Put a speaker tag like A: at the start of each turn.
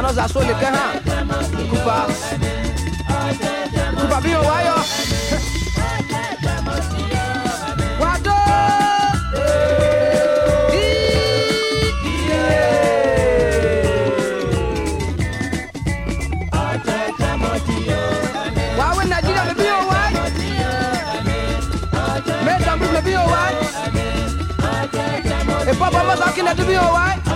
A: Manos za so le kan ha. Kupa bi o wa yo. Wado. Wa we Nigeria le bi o wa. Me tam bi le bi o wa. E papa ma sa ki le bi o wa.